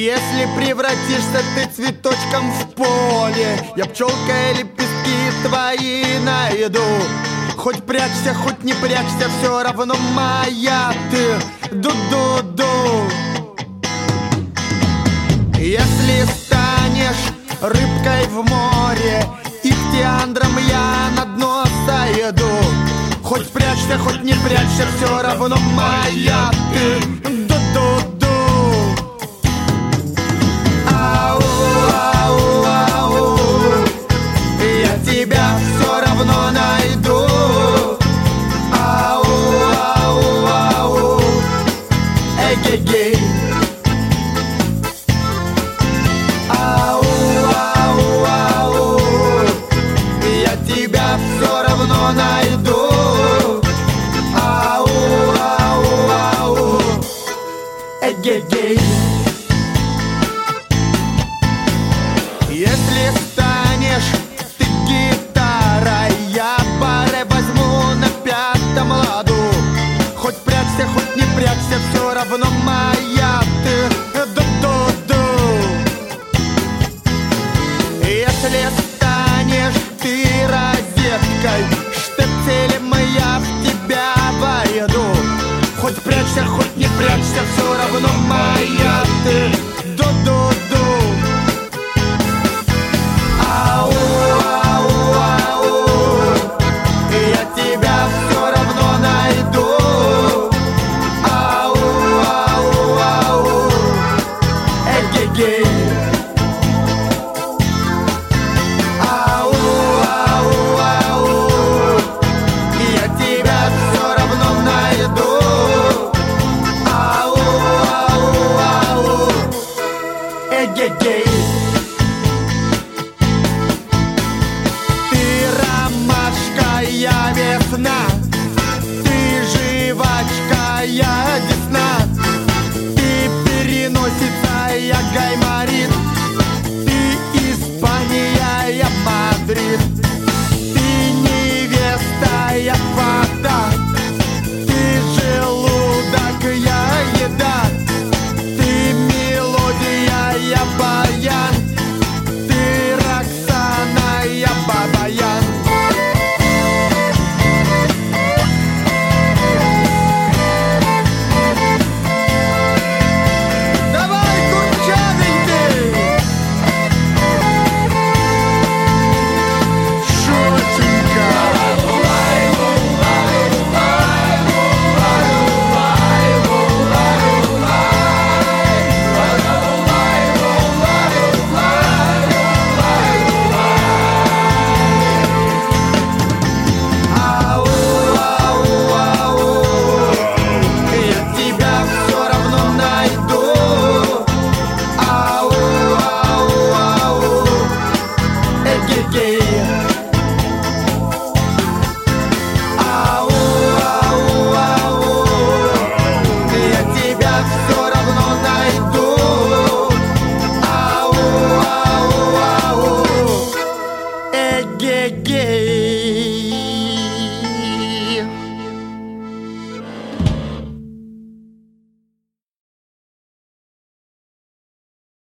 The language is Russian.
Если превратишься ты цветочком в поле, я пчелкой лепестки твои найду. Хоть прячься, хоть не прячься, все равно моя ты. Ду-ду-ду. Если станешь рыбкой в море, ихтиандром я на дно сойду. Хоть прячься, хоть не прячься, все равно моя ты. Ду-ду-ду. Ау, ау, ау. Я тебя все равно найду. Ау, ау, ау. Эгегей. Ау, ау, ау. Я тебя все равно найду. Ау, ау, ау. Эгегей. Если станешь ты гитарой, я баре возьму на пятом ладу. Хоть прячься, хоть не прячься, все равно моя ты. Ду-ду-ду. Если станешь ты розеткой, штепселем я в тебя войду. Хоть прячься, хоть не прячься, все равно моя ты.